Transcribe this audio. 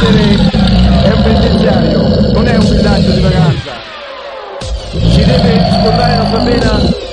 è un penitenziario, non è un villaggio di vacanza. Si deve scordare la sua pena